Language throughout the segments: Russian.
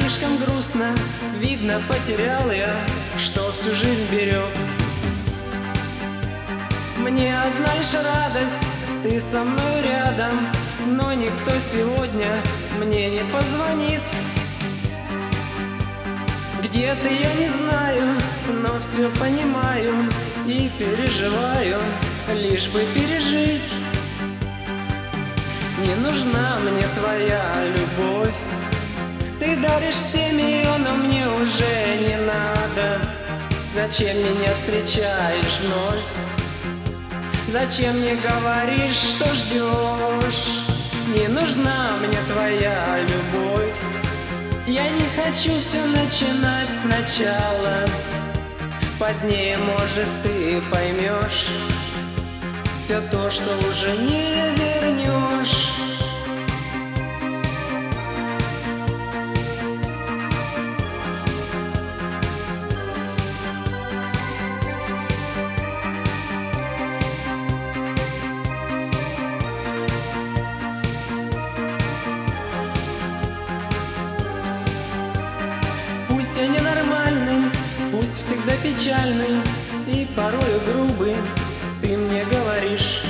слишком грустно, видно, потерял я, что всю жизнь берег. Мне одна лишь радость, ты со мной рядом, но никто сегодня мне не позвонит. Где ты, я не знаю, но все понимаю и переживаю, лишь бы пережить. Не нужна мне твоя любовь, ты даришь всем ее, но мне уже не надо. Зачем меня встречаешь вновь? Зачем мне говоришь, что ждешь? Не нужна мне твоя любовь, я не хочу все начинать сначала. Позднее, может, ты поймешь все то, что уже не вернешь. Пусть я ненормальный, пусть всегда печальный и порою грубый, ты мне говоришь.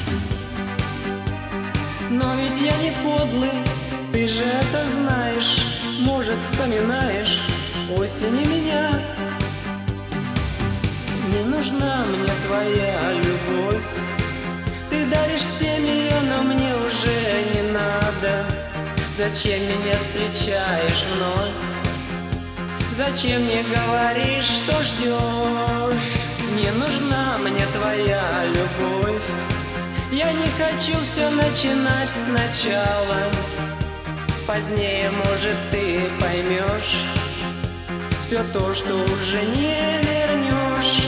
Но ведь я не подлый, ты же это знаешь. Может, вспоминаешь осень и меня. Не нужна мне твоя любовь, ты даришь всем ее, но мне уже не надо. Зачем меня встречаешь вновь? Зачем мне говоришь, что ждешь? Не нужна мне твоя любовь, я не хочу все начинать сначала. Позднее, может, ты поймешь все то, что уже не вернешь.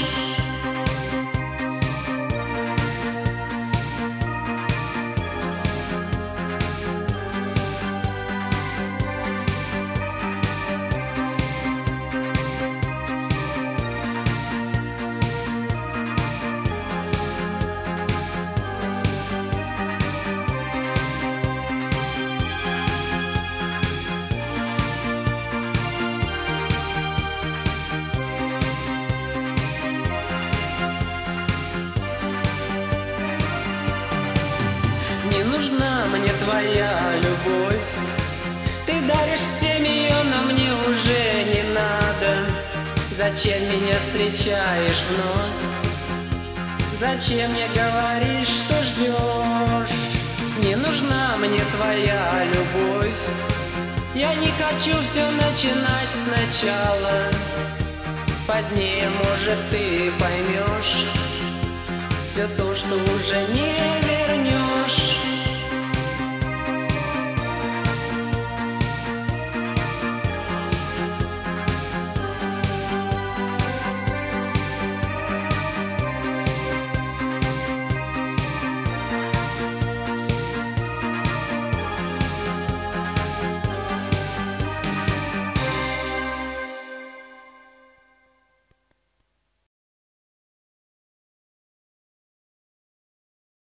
Не нужна мне твоя любовь, ты даришь всем ее, но мне уже не надо. Зачем меня встречаешь вновь? Зачем мне говоришь, что ждешь? Не нужна мне твоя любовь, я не хочу все начинать сначала. Позднее, может, ты поймешь все то, что уже не